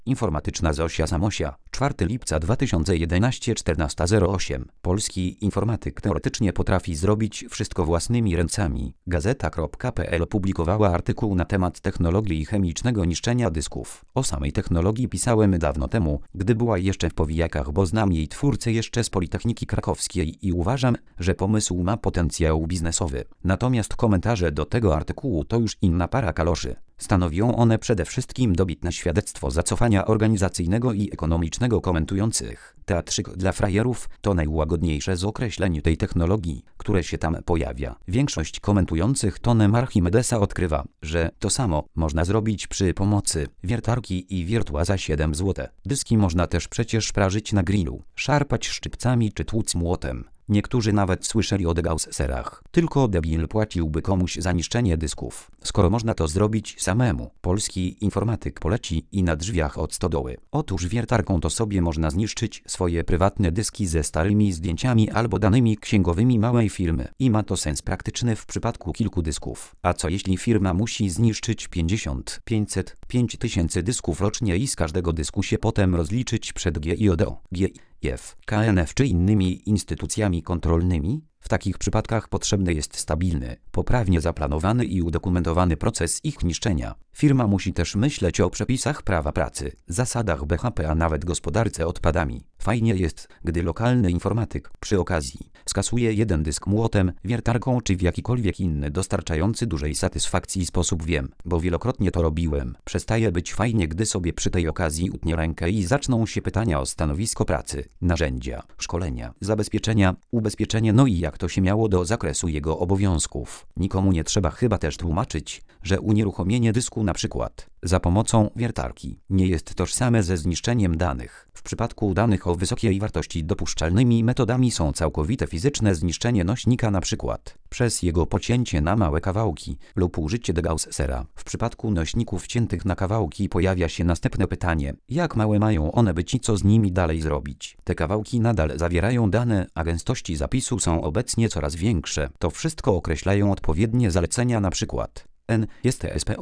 Informatyczna Zosia Samosia, 4 lipca 2011, 14:08. Polski informatyk teoretycznie potrafi zrobić wszystko własnymi ręcami. Gazeta.pl opublikowała artykuł na temat technologii chemicznego niszczenia dysków. O samej technologii pisałem dawno temu, gdy była jeszcze w powijakach, bo znam jej twórcę jeszcze z Politechniki Krakowskiej i uważam, że pomysł ma potencjał biznesowy. Natomiast komentarze do tego artykułu to już inna para kaloszy. Stanowią one przede wszystkim dobitne świadectwo zacofania organizacyjnego i ekonomicznego komentujących. Teatrzyk dla frajerów to najłagodniejsze z określeń tej technologii, które się tam pojawia. Większość komentujących tonem Archimedesa odkrywa, że to samo można zrobić przy pomocy wiertarki i wiertła za 7 zł. Dyski można też przecież prażyć na grillu, szarpać szczypcami czy tłuc młotem. Niektórzy nawet słyszeli o degausserach. Tylko debil płaciłby komuś za niszczenie dysków, skoro można to zrobić samemu. Polski informatyk poleci i na drzwiach od stodoły. Otóż wiertarką to sobie można zniszczyć swoje prywatne dyski ze starymi zdjęciami albo danymi księgowymi małej firmy. I ma to sens praktyczny w przypadku kilku dysków. A co jeśli firma musi zniszczyć 50, 500, 5000 dysków rocznie i z każdego dysku się potem rozliczyć przed GIODO, GIF, KNF czy innymi instytucjami kontrolnymi? W takich przypadkach potrzebny jest stabilny, poprawnie zaplanowany i udokumentowany proces ich niszczenia. Firma musi też myśleć o przepisach prawa pracy, zasadach BHP, a nawet gospodarce odpadami. Fajnie jest, gdy lokalny informatyk przy okazji skasuje jeden dysk młotem, wiertarką czy w jakikolwiek inny dostarczający dużej satysfakcji sposób. Wiem, bo wielokrotnie to robiłem. Przestaje być fajnie, gdy sobie przy tej okazji utnie rękę i zaczną się pytania o stanowisko pracy, narzędzia, szkolenia, zabezpieczenia, ubezpieczenie, no i jak to się miało do zakresu jego obowiązków. Nikomu nie trzeba chyba też tłumaczyć, że unieruchomienie dysku na przykład za pomocą wiertarki nie jest tożsame ze zniszczeniem danych. W przypadku danych o wysokiej wartości dopuszczalnymi metodami są całkowite fizyczne zniszczenie nośnika, na przykład przez jego pocięcie na małe kawałki lub użycie degaussera. W przypadku nośników ciętych na kawałki pojawia się następne pytanie: jak małe mają one być i co z nimi dalej zrobić? Te kawałki nadal zawierają dane, a gęstości zapisu są obecnie coraz większe. To wszystko określają odpowiednie zalecenia, na przykład NSTSP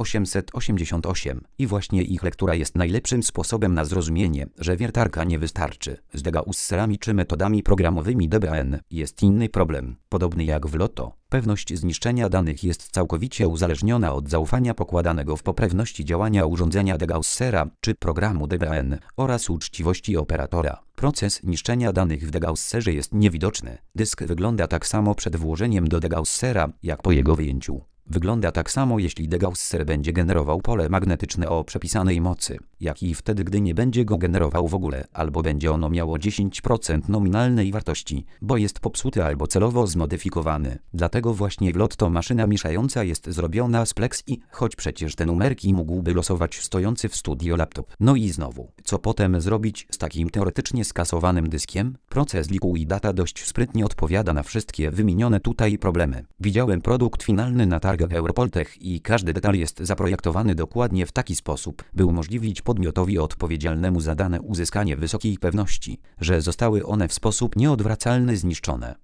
888 i właśnie ich lektura jest najlepszym sposobem na zrozumienie, że wiertarka nie wystarczy. Z degausserami czy metodami programowymi DBN jest inny problem. Podobny jak w Lotto, pewność zniszczenia danych jest całkowicie uzależniona od zaufania pokładanego w poprawności działania urządzenia degaussera czy programu DBN oraz uczciwości operatora. Proces niszczenia danych w degausserze jest niewidoczny. Dysk wygląda tak samo przed włożeniem do degaussera, jak po jego wyjęciu. Wygląda tak samo, jeśli degausser będzie generował pole magnetyczne o przepisanej mocy, jak i wtedy, gdy nie będzie go generował w ogóle, albo będzie ono miało 10% nominalnej wartości, bo jest popsuty albo celowo zmodyfikowany. Dlatego właśnie w Lotto maszyna mieszająca jest zrobiona z Plex i choć przecież te numerki mógłby losować stojący w studio laptop. No i znowu, co potem zrobić z takim teoretycznie skasowanym dyskiem? Proces Liquidata dość sprytnie odpowiada na wszystkie wymienione tutaj problemy. Widziałem produkt finalny na targach Europoltech i każdy detal jest zaprojektowany dokładnie w taki sposób, by umożliwić podmiotowi odpowiedzialnemu za dane uzyskanie wysokiej pewności, że zostały one w sposób nieodwracalny zniszczone.